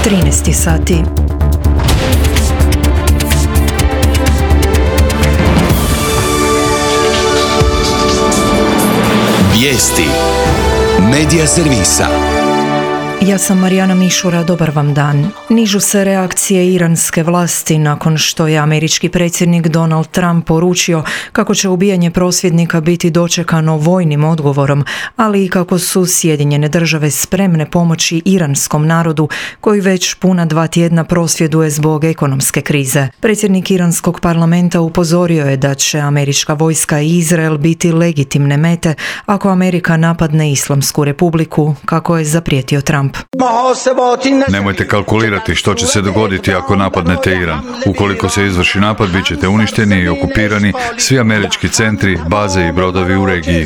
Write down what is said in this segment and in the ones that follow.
13 sati. Vijesti Medija servisa. Ja sam Marijana Mišura, dobar vam dan. Nižu se reakcije iranske vlasti nakon što je američki predsjednik Donald Trump poručio kako će ubijanje prosvjednika biti dočekano vojnim odgovorom, ali i kako su Sjedinjene države spremne pomoći iranskom narodu koji već puna 2 tjedna prosvjeduje zbog ekonomske krize. Predsjednik iranskog parlamenta upozorio je da će američka vojska i Izrael biti legitimne mete ako Amerika napadne Islamsku republiku, kako je zaprijetio Trump. Nemojte kalkulirati što će se dogoditi ako napadnete Iran. Ukoliko se izvrši napad, bit ćete uništeni i okupirani svi američki centri, baze i brodovi u regiji.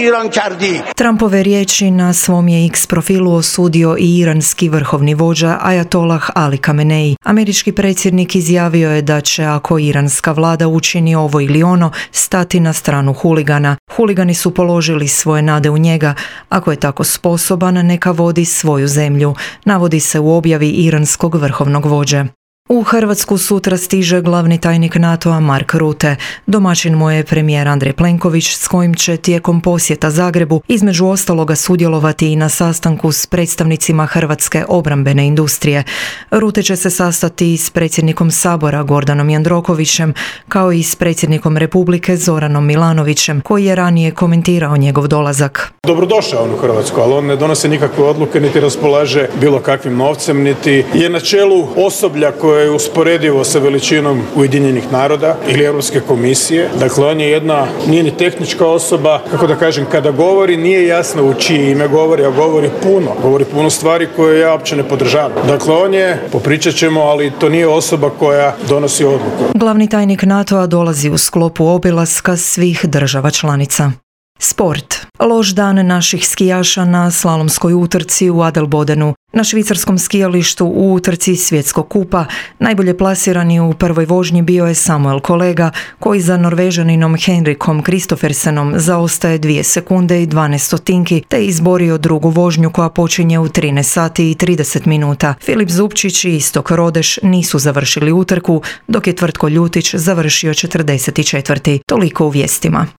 Trumpove riječi na svom je X profilu osudio i iranski vrhovni vođa Ajatollah Ali Khamenei. Američki predsjednik izjavio je da će, ako iranska vlada učini ovo ili ono, stati na stranu huligana. Huligani su položili svoje nade u njega. Ako je tako sposoban, neka vodi svoju zemlju, navodi se u objavi iranskog vrhovnog vođe. U Hrvatsku sutra stiže glavni tajnik NATO-a Mark Rutte. Domaćin mu je premijer Andrej Plenković, s kojim će tijekom posjeta Zagrebu između ostaloga sudjelovati i na sastanku s predstavnicima hrvatske obrambene industrije. Rutte će se sastati s predsjednikom Sabora Gordanom Jandrokovićem, kao i s predsjednikom Republike Zoranom Milanovićem, koji je ranije komentirao njegov dolazak. Dobrodošao on u Hrvatsku, ali on ne donosi nikakve odluke, niti raspolaže bilo kakvim novcem, niti je na čelu osoblja koje je usporedivo sa veličinom Ujedinjenih naroda ili Europske komisije. Dakle, on je nije ni tehnička osoba, kako da kažem, kada govori nije jasno u čije ime govori, a govori puno stvari koje ja uopće ne podržavam. Dakle, on je, popričat ćemo, ali to nije osoba koja donosi odluku. Glavni tajnik NATO-a dolazi u sklopu obilaska svih država članica. Sport. Loš dan naših skijaša na slalomskoj utrci u Adelbodenu. Na švicarskom skijalištu u utrci svjetskog kupa najbolje plasirani u prvoj vožnji bio je Samuel Kolega, koji za Norvežaninom Henrikom Kristoffersenom zaostaje 2 sekunde i 12 stotinki, te izborio drugu vožnju koja počinje u 13 sati i 30 minuta. Filip Zupčić i Istok Rodeš nisu završili utrku, dok je Tvrtko Ljutić završio 44. Toliko u vijestima.